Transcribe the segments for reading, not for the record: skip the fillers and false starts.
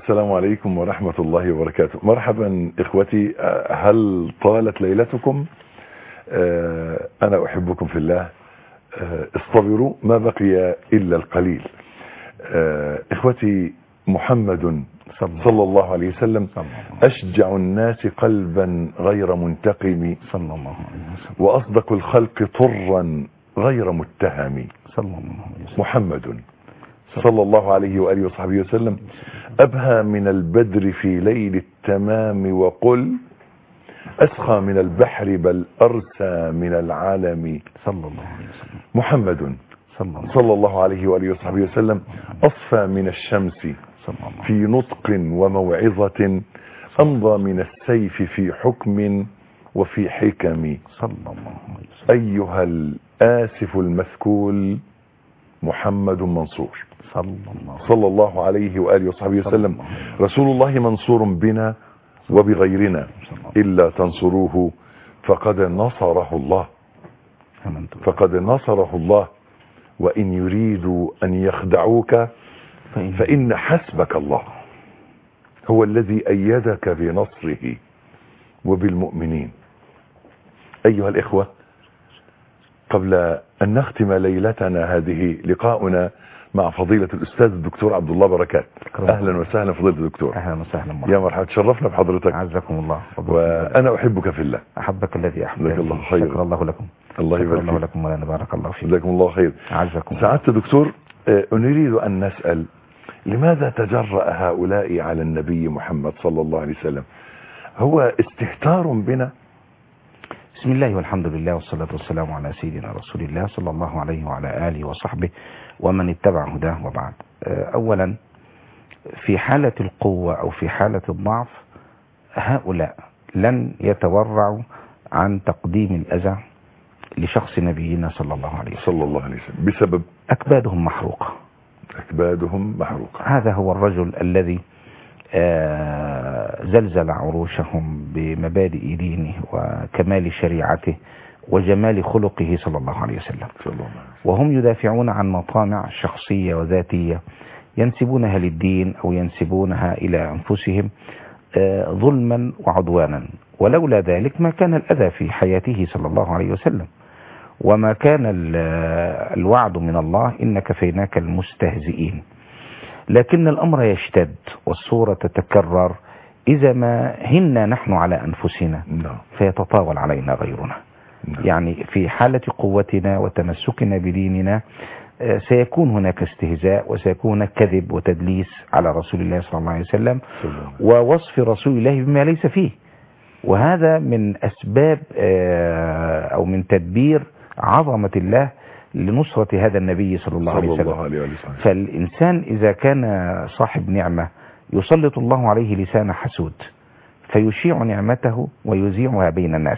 السلام عليكم ورحمة الله وبركاته. مرحبا إخوتي، هل طالت ليلتكم؟ أنا أحبكم في الله. اصطبروا، ما بقي إلا القليل. إخوتي، محمد صلى الله عليه وسلم أشجع الناس قلبا غير منتقم، صلى الله عليه وسلم، وأصدق الخلق طرا غير متهم. صلى الله عليه وسلم. محمد صلى الله عليه وآله وصحبه وسلم أبهى من البدر في ليل التمام، وقل أسخى من البحر بل أرسى من العالم. صلى الله عليه وسلم. محمد صلى الله عليه وآله وصحبه وسلم أصفى من الشمس في نطق وموعظة، أمضى من السيف في حكم وفي حكم. صلى الله عليه وسلم. أيها الآسف المثكول محمد منصور صلى الله عليه وآله وصحبه وسلم. رسول الله منصور بنا وبغيرنا، إلا تنصروه فقد نصره الله، فقد نصره الله. وإن يريدوا أن يخدعوك فإن حسبك الله، هو الذي أيدك بنصره وبالمؤمنين. أيها الإخوة، قبل أن نختم ليلتنا هذه لقاؤنا مع فضيلة الأستاذ الدكتور عبد الله بركات. أهلا وسهلا فضيلة الدكتور. أهلا وسهلا يا مرحبا، تشرفنا بحضرتك. عزكم الله. وأنا أحبك في الله. أحبك الذي أحبك. الله خير. شكر الله لكم. الله يبارك الله لكم ولنا بارك الله فيكم. جزاكم الله خير. عزكم. سعادة دكتور، نريد أن نسأل لماذا تجرأ هؤلاء على النبي محمد صلى الله عليه وسلم؟ هو استهتار بنا؟ بسم الله والحمد لله والصلاة والسلام على سيدنا رسول الله صلى الله عليه وعلى آله وصحبه ومن اتبع هداه، وبعد. أولا، في حالة القوة أو في حالة الضعف هؤلاء لن يتورعوا عن تقديم الأذى لشخص نبينا صلى الله عليه وسلم. صلى الله عليه وسلم بسبب أكبادهم محروقة. أكبادهم محروقة. هذا هو الرجل الذي زلزل عروشهم بمبادئ دينه وكمال شريعته وجمال خلقه صلى الله عليه وسلم، وهم يدافعون عن مطامع شخصية وذاتية ينسبونها للدين أو ينسبونها إلى أنفسهم ظلما وعدوانا، ولولا ذلك ما كان الأذى في حياته صلى الله عليه وسلم، وما كان الوعد من الله إن كفيناك المستهزئين. لكن الأمر يشتد والصورة تتكرر إذا ما هنا نحن على أنفسنا فيتطاول علينا غيرنا. يعني في حالة قوتنا وتمسكنا بديننا سيكون هناك استهزاء، وسيكون هناك كذب وتدليس على رسول الله صلى الله عليه وسلم ووصف رسول الله بما ليس فيه، وهذا من أسباب أو من تدبير عظمة الله لنصرة هذا النبي صلى الله عليه وسلم. فالإنسان إذا كان صاحب نعمة يسلط الله عليه لسان حسود فيشيع نعمته ويذيعها بين الناس،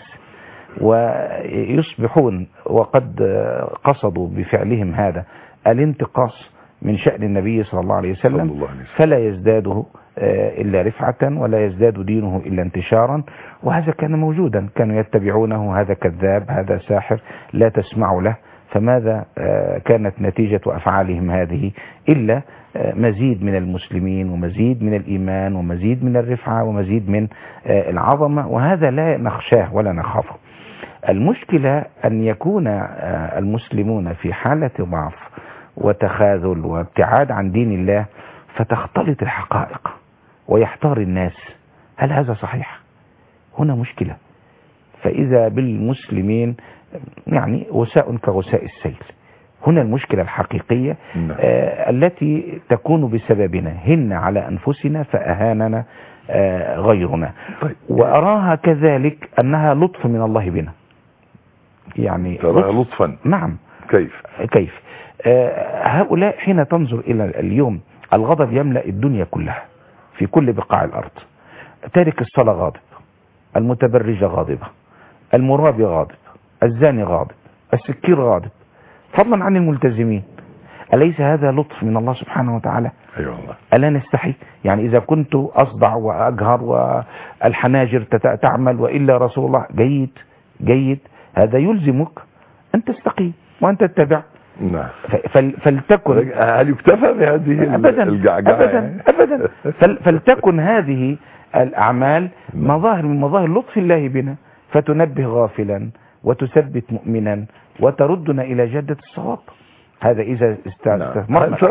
ويصبحون وقد قصدوا بفعلهم هذا الانتقاص من شأن النبي صلى الله عليه وسلم، فلا يزداده إلا رفعة ولا يزداد دينه إلا انتشارا. وهذا كان موجودا، كانوا يتبعونه، هذا كذاب، هذا ساحر، لا تسمعوا له. فماذا كانت نتيجة أفعالهم هذه إلا مزيد من المسلمين ومزيد من الإيمان ومزيد من الرفعة ومزيد من العظمة، وهذا لا نخشاه ولا نخافه. المشكلة أن يكون المسلمون في حالة ضعف وتخاذل وابتعاد عن دين الله فتختلط الحقائق ويحتار الناس، هل هذا صحيح؟ هنا مشكلة. فإذا بالمسلمين يعني غثاء كغثاء السيل. هنا المشكلة الحقيقية التي تكون بسببنا، هن على أنفسنا فأهاننا غيرنا. وأراها كذلك أنها لطف من الله بنا. يعني لطفا. نعم. كيف هؤلاء حين تنظر إلى اليوم الغضب يملأ الدنيا كلها في كل بقاع الأرض. تارك الصلاة غاضب، المتبرجة غاضبة، المرابي غاضب، الزاني غاضب، السكير غاضب، فضلا عن الملتزمين. أليس هذا لطف من الله سبحانه وتعالى؟ أيوة الله. ألا نستحي؟ يعني إذا كنت أصدع وأجهر والحناجر تعمل وإلا رسول الله جيد، هذا يلزمك أن تستقيم وأن تتبع نعم. فلتكن هل يكتفى بهذه الجعجعة؟ أبدا فلتكن هذه الأعمال مظاهر من مظاهر لطف الله بنا، فتنبه غافلا وتثبت مؤمنا وتردنا إلى جدة الصواب. هذا إذا استثمرنا. هل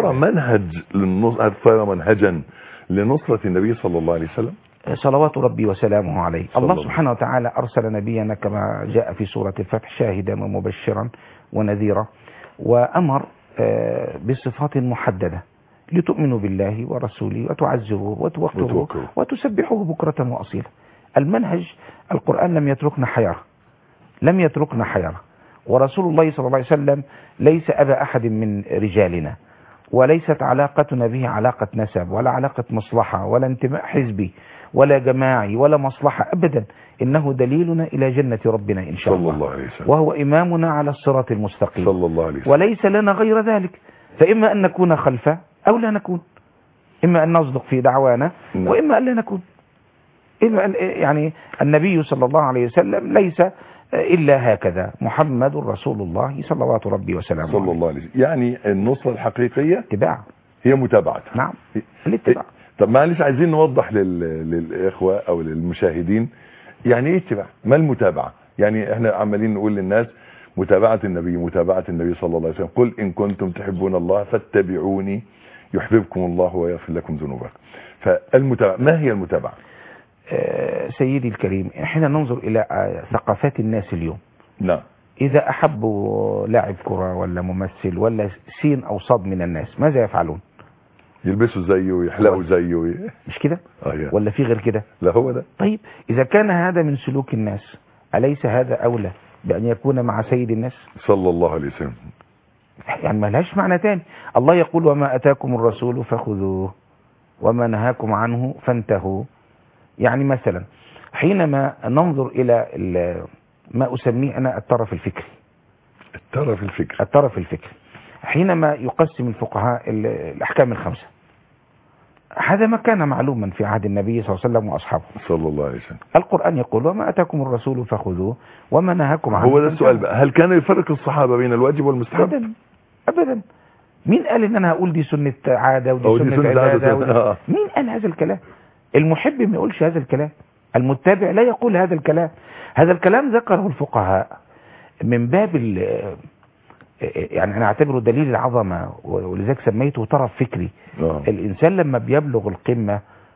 ترى منهجا لنصرة النبي صلى الله عليه وسلم؟ صلوات ربي وسلامه عليه. الله سبحانه وتعالى أرسل نبينا كما جاء في سورة الفتح شاهدا ومبشرا ونذيرا، وأمر بصفات محددة لتؤمنوا بالله ورسوله وتعزروه وتوقروه وتسبحوه بكرة وأصيلا. المنهج القرآن لم يتركنا حيرة، ورسول الله صلى الله عليه وسلم ليس أبا أحد من رجالنا، وليست علاقتنا به علاقة نسب ولا علاقة مصلحة ولا انتماء حزبي ولا جماعي ولا مصلحة أبدا. إنه دليلنا إلى جنة ربنا إن شاء الله، وهو إمامنا على الصراط المستقيم صلى الله عليه وسلم، وليس لنا غير ذلك. فإما أن نكون خلفه أو لا نكون، إما أن نصدق في دعوانا وإما أن لا نكون. يعني النبي صلى الله عليه وسلم ليس إلا هكذا، محمد رسول الله صلوات ربي وسلامه عليه صلى الله عليه وسلم. يعني النصرة الحقيقية اتباع، هي متابعة. نعم، الاتباع. طب معلش عايزين نوضح للإخوة أو للمشاهدين يعني إيه اتباع؟ ما المتابعة؟ يعني احنا عمالين نقول للناس متابعة النبي صلى الله عليه وسلم، قل إن كنتم تحبون الله فاتبعوني يحببكم الله ويغفر لكم ذنوبكم. فالمتابعة، ما هي المتابعة؟ سيدي الكريم، احنا ننظر إلى ثقافات الناس اليوم. نعم. إذا أحبوا لاعب كرة ولا ممثل ولا سين أو صاد من الناس ماذا يفعلون؟ يلبسوا زيه ويحلقوا زيه مش كده؟ ولا في غير كده؟ لا هو ده. طيب إذا كان هذا من سلوك الناس، أليس هذا أولى بأن يكون مع سيد الناس صلى الله عليه وسلم؟ يعني ما لهاش معنى تاني. الله يقول وما أتاكم الرسول فخذوه وما نهاكم عنه فانتهوا. يعني مثلا حينما ننظر إلى ما أسميه أنا الطرف الفكري، الطرف الفكري حينما يقسم الفقهاء الأحكام الخمسة، هذا ما كان معلوما في عهد النبي صلى الله عليه وسلم وأصحابه صلى الله عليه وسلم. القرآن يقول وما أتاكم الرسول فخذوه وما نهاكم عنه. هو ده السؤال بقى، هل كان يفرق الصحابة بين الواجب والمستحب؟ أبدا. مين قال ان انا هقول دي سنة عادة ودي سنة عبادة مين قال هذا الكلام؟ المحب ما يقولش هذا الكلام، المتبع لا يقول هذا الكلام. هذا الكلام ذكره الفقهاء من باب يعني انا اعتبره دليل العظمة، ولذلك سميته طرف فكري. الانسان لما بيبلغ القمة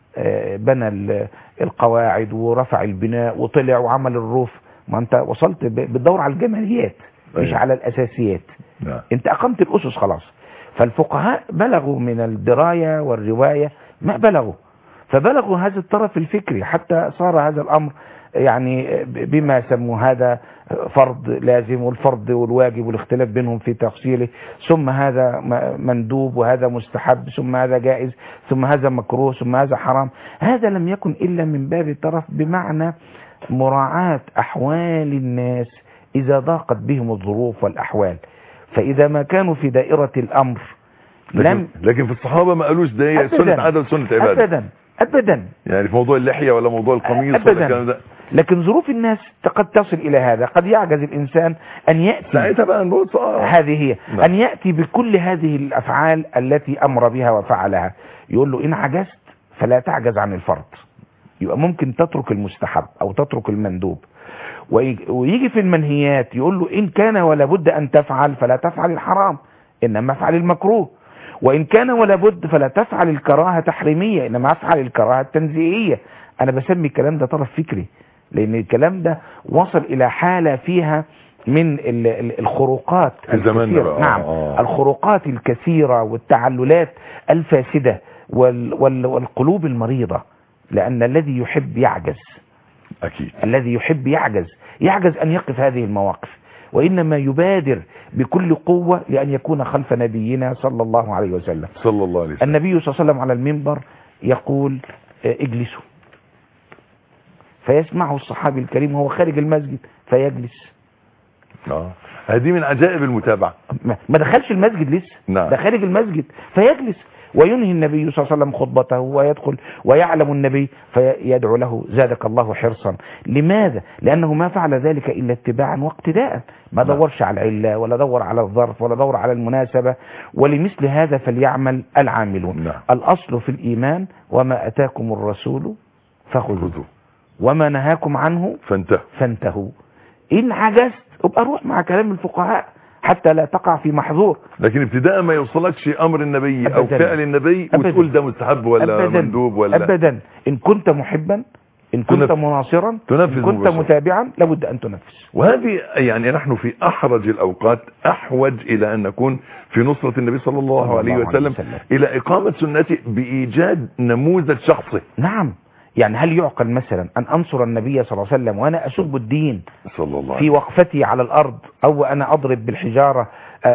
بنى القواعد ورفع البناء وطلع وعمل الروف، ما انت وصلت بتدور على الجماليات مش على الاساسيات. انت اقمت الاسس خلاص. فالفقهاء بلغوا من الدراية والرواية ما بلغوا، فبلغوا هذا الطرف الفكري حتى صار هذا الامر يعني بما سموا هذا فرض لازم والفرض والواجب والاختلاف بينهم في تفصيله، ثم هذا مندوب وهذا مستحب، ثم هذا جائز، ثم هذا مكروه، ثم هذا حرام. هذا لم يكن إلا من باب الطرف، بمعنى مراعاة أحوال الناس إذا ضاقت بهم الظروف والأحوال. فإذا ما كانوا في دائرة الأمر لكن في الصحابة ما قالوش ده سنة عادة وسنة عبادة أبدا. يعني في موضوع اللحية ولا موضوع القميص أبدا. ولا لكن ظروف الناس قد تصل إلى هذا، قد يعجز الإنسان أن يأتي ساعتها بقى نبص هذه هي أن يأتي بكل هذه الأفعال التي أمر بها وفعلها. يقول له إن عجزت فلا تعجز عن الفرض، يبقى ممكن تترك المستحب أو تترك المندوب. ويجي في المنهيات يقول له إن كان ولا بد أن تفعل فلا تفعل الحرام إنما افعل المكروه، وإن كان ولا بد فلا تفعل الكراهة تحريمية إنما افعل الكراهة التنزيهية. أنا بسمي الكلام ده طرف فكري، لأن الكلام ده وصل إلى حالة فيها من الخروقات الكثيرة. نعم. الخروقات الكثيرة والتعللات الفاسدة والقلوب المريضة، لأن الذي يحب يعجز. أكيد. الذي يحب يعجز أن يقف هذه المواقف، وإنما يبادر بكل قوة لأن يكون خلف نبينا صلى الله عليه وسلم. صلى الله عليه وسلم. النبي صلى الله عليه وسلم على المنبر يقول اجلسوا، فيسمعه الصحابي الكريم وهو خارج المسجد فيجلس. هذه من عجائب المتابعة. ما دخلش المسجد لسه. نعم. ده خارج المسجد فيجلس، وينهي النبي صلى الله عليه وسلم خطبته ويدخل ويعلم النبي فيدعو له زادك الله حرصا. لماذا؟ لأنه ما فعل ذلك إلا اتباعا واقتداء، ما دورش على العلة ولا دور على الظرف ولا دور على المناسبة. ولمثل هذا فليعمل العاملون. الأصل في الإيمان وما أتاكم الرسول فخذوه وما نهاكم عنه فانتهوا. إن عجزت ابقى روح مع كلام الفقهاء حتى لا تقع في محظور. لكن ابتداء ما يوصلكش امر النبي او فعل النبي وتقول ده مستحب ولا مندوب ولا ابدا. ان كنت محبا، ان كنت مناصرا، ان كنت متابعا لابد ان تنفذ. وهذه يعني نحن في احرج الاوقات احوج الى ان نكون في نصرة النبي صلى الله عليه وسلم الى اقامة سنته بايجاد نموذج شخصي. نعم. يعني هل يعقل مثلا أن أنصر النبي صلى الله عليه وسلم وأنا أسب الدين صلى الله في وقفتي على الأرض، أو أنا أضرب بالحجارة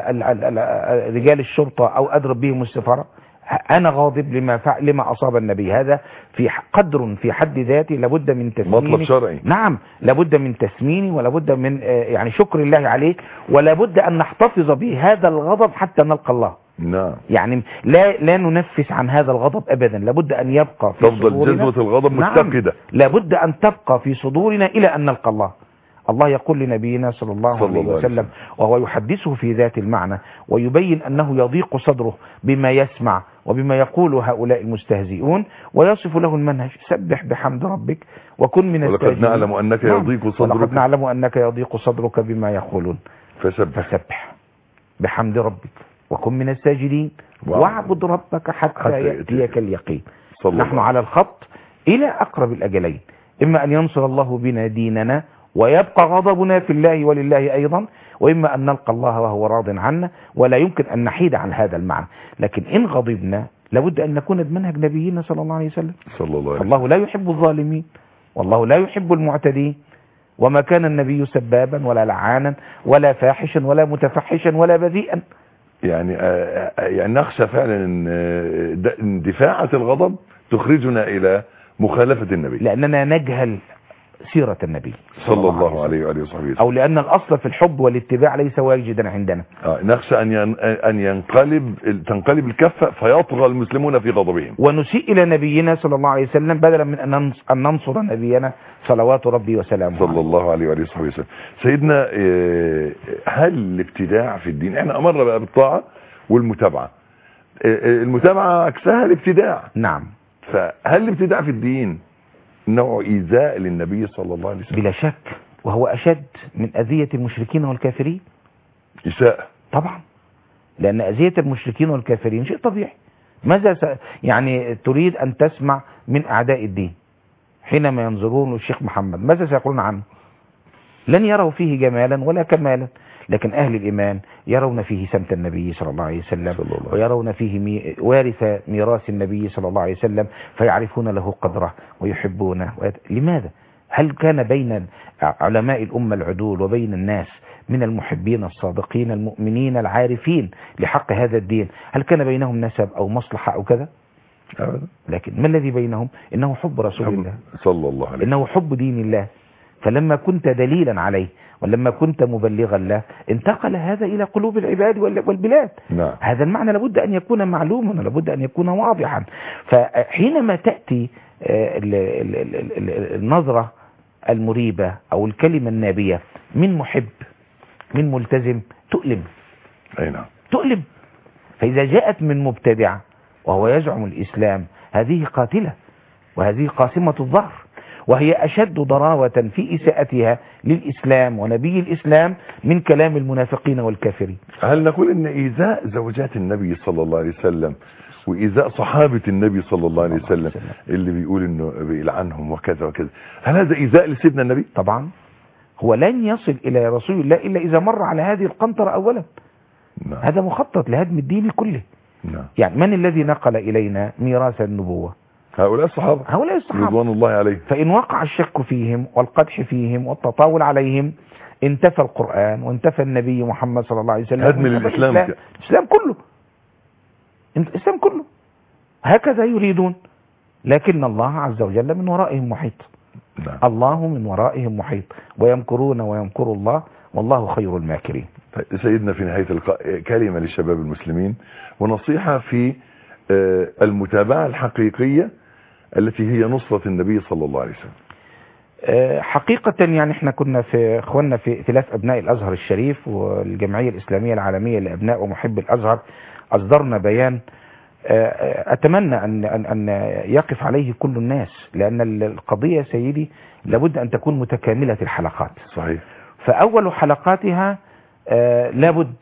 رجال الشرطة أو أضرب بهم السفارة؟ أنا غاضب لما أصاب النبي. هذا في قدر في حد ذاته لابد من تسميني، مطلب شرعي. نعم، لابد من تسميني ولابد من يعني شكر الله عليه، ولابد أن نحتفظ بهذا الغضب حتى نلقى الله. نعم. يعني لا ننفس عن هذا الغضب ابدا، لابد ان يبقى في تفضل جذبة الغضب متقدة. لابد ان تبقى في صدورنا الى ان نلقى الله. الله يقول لنبينا صلى الله عليه وسلم وهو يحدثه في ذات المعنى ويبين انه يضيق صدره بما يسمع وبما يقول هؤلاء المستهزئون، ويصف له المنهج: سبح بحمد ربك وكن من الساجدين. ولقد نعلم انك يضيق صدرك. ولقد نعلم انك يضيق صدرك بما يقولون فسبح بحمد ربك وكن من الساجدين واعبد ربك حتى يأتيك اليقين. نحن على الخط إلى أقرب الأجلين، إما أن ينصر الله بنا ديننا ويبقى غضبنا في الله ولله أيضا، وإما أن نلقى الله وهو راض عنا، ولا يمكن أن نحيد عن هذا المعنى. لكن إن غضبنا لابد أن نكون بمنهج نبينا صلى الله عليه وسلم. الله لا يحب الظالمين والله لا يحب المعتدين، وما كان النبي سبابا ولا لعانا ولا فاحشا ولا متفحشا ولا بذيئا. يعني نخشى فعلا ان دفاعة الغضب تخرجنا الى مخالفة النبي، لاننا نجهل سيرة النبي صلى الله عليه وآله وصحبه، او لان الاصل في الحب والاتباع ليس واجدا عندنا. نخشى ان تنقلب الكفة فيطغى المسلمون في غضبهم، ونسيء الى نبينا صلى الله عليه وسلم بدلا من ان ننصر نبينا صلوات ربي وسلامه صلى الله عليه وآله وصحبه وسلم. سيدنا، هل الابتداع في الدين، احنا امرنا بقى بالطاعة والمتابعة، المتابعة عكسها الابتداع. نعم. فهل الابتداع في الدين نوع إيذاء للنبي صلى الله عليه وسلم؟ بلا شك، وهو أشد من أذية المشركين والكافرين. إساءة طبعا، لأن أذية المشركين والكافرين شيء طبيعي. ماذا يعني تريد أن تسمع من أعداء الدين حينما ينظرون للشيخ محمد؟ ماذا سيقولون عنه؟ لن يروا فيه جمالا ولا كمالا، لكن أهل الإيمان يرون فيه سمت النبي صلى الله عليه وسلم، ويرون فيه وارث ميراث النبي صلى الله عليه وسلم، فيعرفون له قدره ويحبونه. لماذا؟ هل كان بين علماء الأمة العدول وبين الناس من المحبين الصادقين المؤمنين العارفين لحق هذا الدين، هل كان بينهم نسب أو مصلحة أو كذا؟ أبدا. لكن ما الذي بينهم؟ إنه حب رسول الله صلى الله عليه وسلم، إنه حب دين الله. فلما كنت دليلا عليه ولما كنت مبلغا له انتقل هذا إلى قلوب العباد والبلاد. نعم. هذا المعنى لابد أن يكون معلوما ولابد أن يكون واضحا. فحينما تأتي النظرة المريبة أو الكلمة النابية من محب من ملتزم تؤلم. أي نعم. تؤلم. فإذا جاءت من مبتدع وهو يزعم الإسلام هذه قاتلة، وهذه قاسمة الظهر، وهي أشد ضراوة في إساءتها للإسلام ونبي الإسلام من كلام المنافقين والكافرين. هل نقول إن إيذاء زوجات النبي صلى الله عليه وسلم وإيذاء صحابة النبي صلى الله عليه وسلم اللي بيقول إنه بيلعنهم وكذا وكذا، هل هذا إيذاء لسيدنا النبي؟ طبعا. هو لن يصل إلى رسول الله إلا إذا مر على هذه القنطرة أولا. نعم. هذا مخطط لهدم الدين كله. نعم. يعني من الذي نقل إلينا ميراث النبوة؟ هؤلاء الصحابة رضوان الله عليهم. فإن وقع الشك فيهم والقدح فيهم والتطاول عليهم انتفى القرآن وانتفى النبي محمد صلى الله عليه وسلم، هدم الإسلام كله. الإسلام كله هكذا يريدون، لكن الله عز وجل من ورائهم محيط. نعم. الله من ورائهم محيط، ويمكرون ويمكر الله والله خير الماكرين. سيدنا، في نهاية اللقاء كلمة للشباب المسلمين ونصيحة في المتابعة الحقيقية التي هي نصرة النبي صلى الله عليه وسلم؟ حقيقة يعني احنا كنا في اخواننا في ائتلاف ابناء الازهر الشريف والجمعية الاسلامية العالمية لابناء ومحب الازهر، اصدرنا بيان اتمنى ان يقف عليه كل الناس، لان القضية يا سيدي لابد ان تكون متكاملة الحلقات. صحيح. فاول حلقاتها لابد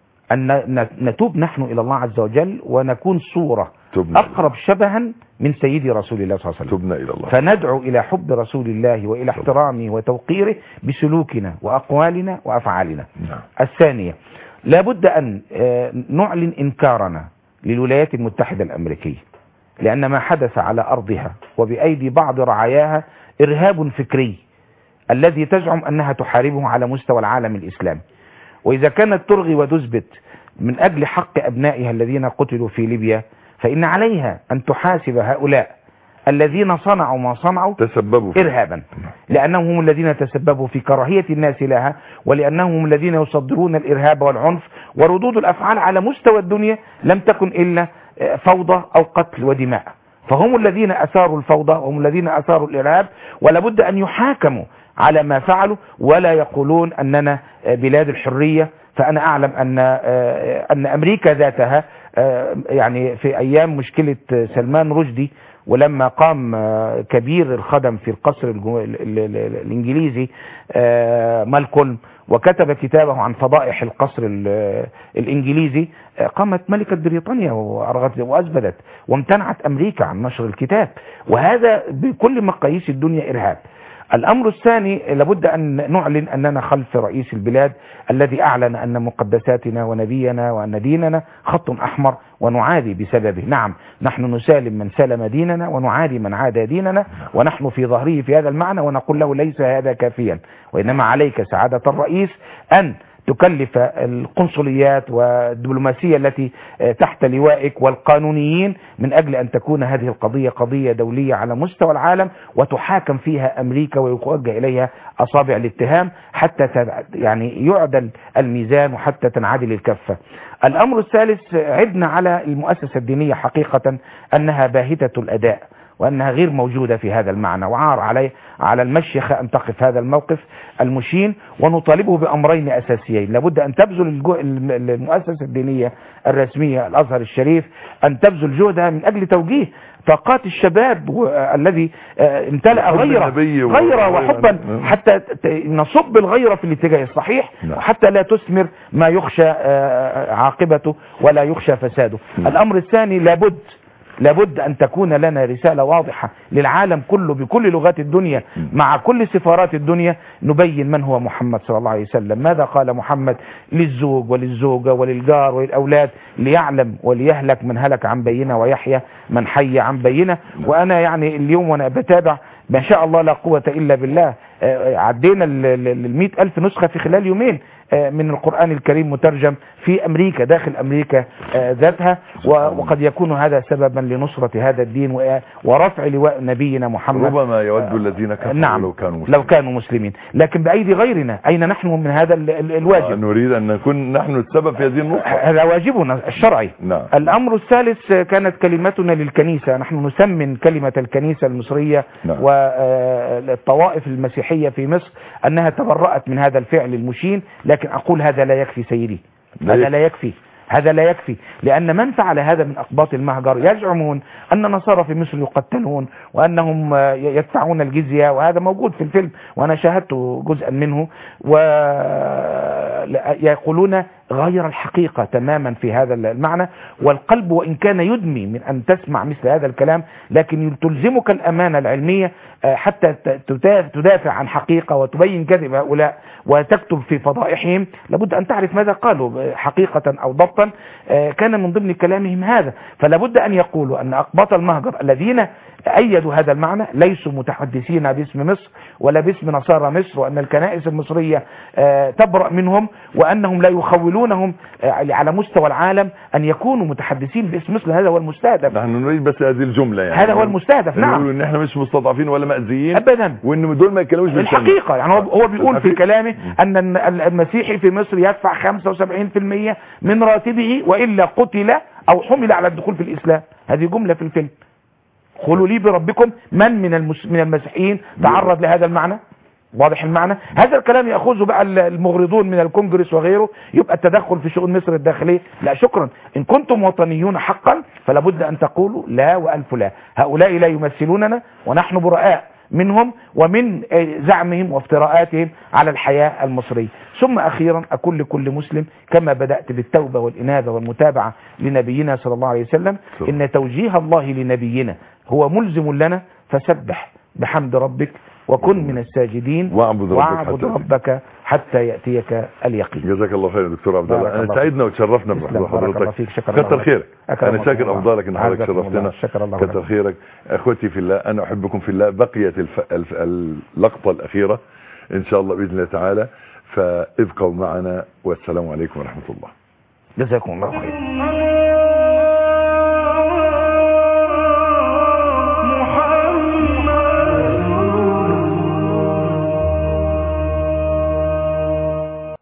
ان نتوب نحن الى الله عز وجل ونكون صورة اقرب شبها من سيدي رسول الله صلى الله عليه وسلم. تبنا الى الله، فندعو الى حب رسول الله والى احترامه وتوقيره بسلوكنا واقوالنا وافعالنا. نعم. الثانية لابد ان نعلن انكارنا للولايات المتحدة الامريكية، لان ما حدث على ارضها وبايدي بعض رعاياها ارهاب فكري الذي تزعم انها تحاربه على مستوى العالم الاسلامي. واذا كانت ترغي وتثبت من اجل حق ابنائها الذين قتلوا في ليبيا، فإن عليها أن تحاسب هؤلاء الذين صنعوا ما صنعوا تسببوا إرهابا، لأنهم هم الذين تسببوا في كراهية الناس لها، ولأنهم هم الذين يصدرون الإرهاب والعنف، وردود الأفعال على مستوى الدنيا لم تكن إلا فوضى أو قتل ودماء. فهم الذين أثاروا الفوضى وهم الذين أثاروا الإرهاب، ولابد أن يحاكموا على ما فعلوا، ولا يقولون أننا بلاد الحرية. فأنا أعلم أن أمريكا ذاتها يعني في أيام مشكلة سلمان رشدي، ولما قام كبير الخدم في القصر الإنجليزي مالكولم وكتب كتابه عن فضائح القصر الإنجليزي، قامت ملكة بريطانيا وأثبتت وامتنعت أمريكا عن نشر الكتاب، وهذا بكل مقاييس الدنيا إرهاب. الأمر الثاني لابد أن نعلن أننا خلف رئيس البلاد الذي أعلن أن مقدساتنا ونبينا وأن ديننا خط أحمر ونعادي بسببه. نعم، نحن نسالم من سلم ديننا ونعادي من عادى ديننا، ونحن في ظهره في هذا المعنى، ونقول له ليس هذا كافيا، وإنما عليك سعادة الرئيس أن تكلف القنصليات والدبلوماسية التي تحت لوائك والقانونيين من أجل أن تكون هذه القضية قضية دولية على مستوى العالم، وتحاكم فيها أمريكا ويوجه إليها أصابع الاتهام حتى يعني يعدل الميزان وحتى تنعدل الكفة. الأمر الثالث، عدنا على المؤسسة الدينية حقيقة أنها باهتة الأداء وأنها غير موجودة في هذا المعنى، وعار على المشيخة أن تقف هذا الموقف المشين، ونطالبه بأمرين أساسيين. لابد أن تبذل المؤسسة الدينية الرسمية الأزهر الشريف أن تبذل جهدها من أجل توجيه طاقات الشباب الذي امتلأ غيرة وحبا، حتى نصب الغيرة في الاتجاه الصحيح، وحتى لا تثمر ما يخشى عاقبته ولا يخشى فساده. الأمر الثاني، لابد أن تكون لنا رسالة واضحة للعالم كله بكل لغات الدنيا مع كل سفارات الدنيا، نبين من هو محمد صلى الله عليه وسلم، ماذا قال محمد للزوج وللزوجة وللجار وللأولاد، ليعلم وليهلك من هلك عن بينة ويحيى من حي عن بينة. وأنا يعني اليوم وأنا بتابع ما شاء الله لا قوة إلا بالله، عدينا 100,000 نسخة في خلال يومين من القرآن الكريم مترجم في أمريكا، داخل أمريكا ذاتها، وقد يكون هذا سببا لنصرة هذا الدين ورفع لواء نبينا محمد. ربما يود الذين كفروا نعم لو كانوا مسلمين، لكن بأيدي غيرنا. أين نحن من هذا الواجب؟ نريد أن نكون نحن السبب في هذه النصرة، هذا واجبنا الشرعي. نعم. الأمر الثالث، كانت كلمتنا للكنيسة، نحن نسمن كلمة الكنيسة المصرية والطوائف المسيحية في مصر أنها تبرأت من هذا الفعل المشين، لكن أقول هذا لا يكفي سيدي، هذا لا يكفي، لأن من فعل هذا من أقباط المهجر يزعمون أن النصارى في مصر يقتلون وأنهم يدفعون الجزية، وهذا موجود في الفيلم وأنا شاهدت جزءا منه، ويقولون غير الحقيقة تماما في هذا المعنى. والقلب وإن كان يدمي من أن تسمع مثل هذا الكلام، لكن تلزمك الأمانة العلمية حتى تدافع عن حقيقة وتبين كذب هؤلاء وتكتب في فضائحهم، لابد أن تعرف ماذا قالوا حقيقة أو ضبطا. كان من ضمن كلامهم هذا، فلابد أن يقولوا أن أقباط المهجر الذين أيدوا هذا المعنى ليسوا متحدثين باسم مصر ولا باسم نصارى مصر، وأن الكنائس المصرية تبرأ منهم، وأنهم لا يخولونهم على مستوى العالم أن يكونوا متحدثين باسم مصر. هذا هو المستهدف. نحن نريد بس هذه الجملة، يعني هذا هو المستهدف. نعم، نقول إن احنا مش مستضعفين ولا مأذيين أبدا، وإن دول ما يتكلموش بالحقيقة. يعني هو بيقول في كلامه أن المسيحي في مصر يدفع 75% من راتبه وإلا قتل أو حمل على الدخول في الإسلام. هذه جملة في الفيلم. قولوا لي بربكم من المسيحيين تعرض لهذا المعنى. واضح المعنى. هذا الكلام يأخذه بقى المغرضون من الكونجرس وغيره، يبقى التدخل في شؤون مصر الداخلية. لا شكرا، إن كنتم وطنيون حقا فلا بد أن تقولوا لا وألف لا. هؤلاء لا يمثلوننا ونحن براء منهم ومن زعمهم وافتراءاتهم على الحياة المصرية. ثم أخيرا أقول لكل مسلم كما بدأت بالتوبة والإنابة والمتابعة لنبينا صلى الله عليه وسلم، إن توجيه الله لنبينا هو ملزم لنا، فسبح بحمد ربك وكن من الساجدين واعبد ربك حتى يأتيك اليقين. جزاك الله خير يا دكتور عبد الله، انا سعيدنا وتشرفنا بحضور حضرتك. كتر خيرك، انا شاكر افضالك ان حضرتك شرفتنا. كتر خيرك. اخوتي في الله، انا احبكم في الله. بقيت اللقطة الاخيرة ان شاء الله باذن الله تعالى، فابقوا معنا والسلام عليكم ورحمة الله. جزاكم الله خير.